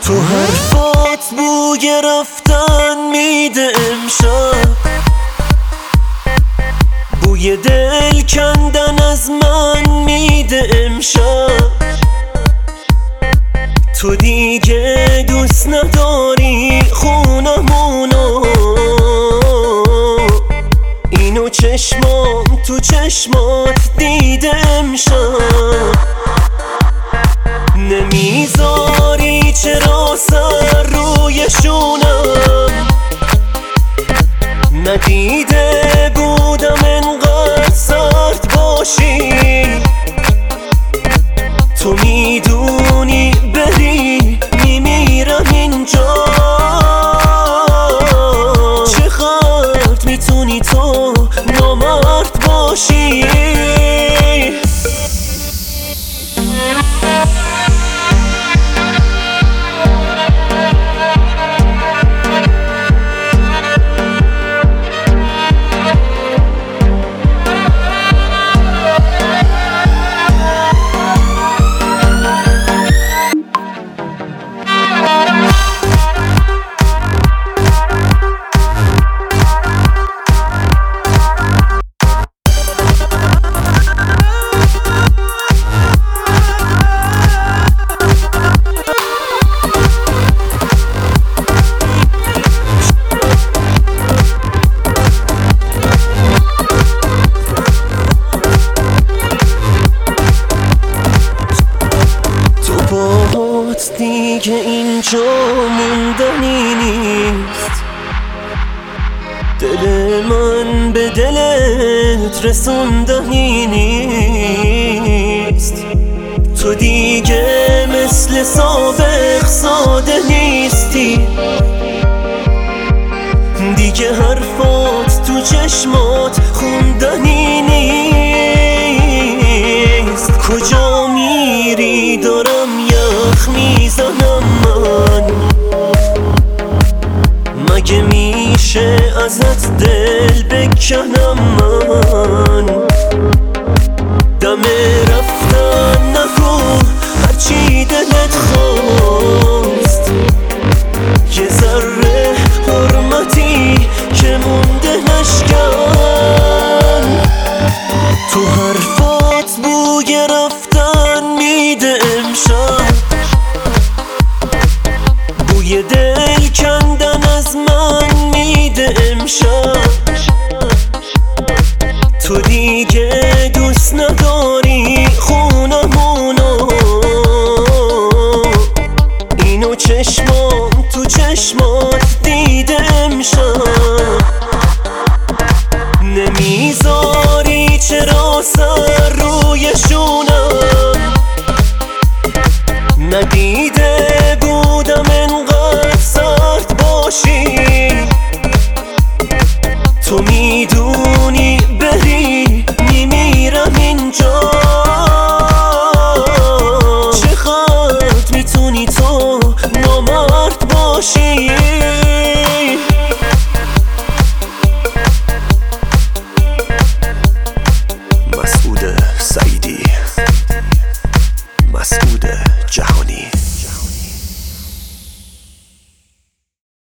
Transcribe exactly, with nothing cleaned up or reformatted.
تو حرفات بوی رفتن میده امشب، بوی دل کندن از من میده امشب. تو دیگه دوست نداری خونمونو، اینو چشمام تو چشمات دیده امشب. نمیذاری چرا سر روی شونم، ندیده بودم انقدر سرد باشی. تو میدونی بری میمیرم اینجا، چقدر میتونی تو نامرد باشی. دیگه اینجا موندنی نیست، دل من به دلت رسوندنی نیست. تو دیگه مثل سابق ساده نیستی، دیگه حرفات تو چشمات خوندنی نیست. کجا میری دارم یخ میزنم من، مگه میشه ازت دل بکنم من. دم رفتن نگو هرچی دلت خواست، یه ذره حرمتی که مونده نشکن. تو حرفات بوی رفتن میده امشب، بوی دل کندن از من میده امشب. تو دیگه دوست نداری خونمونو، اینو چشمام تو چشمات دیده امشب. نمیذاری چرا سر روی شونم،